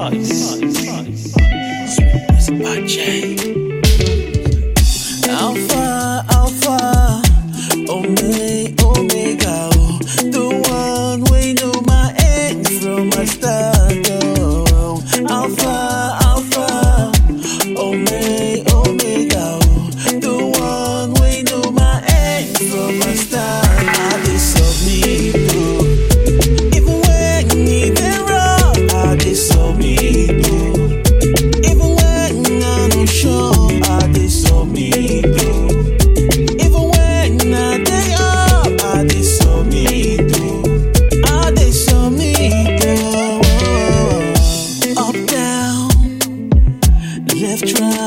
Alpha, Alpha, Omega, oh, the one we know my end from my start. Oh, Alpha, Alpha, Omega, oh, the one we know my end from my start. I submit, oh, even when even wrong, I submit, oh, even when I'm not sure, I submit, oh, even when I day up, I submit, oh, I submit, oh, up down, left right.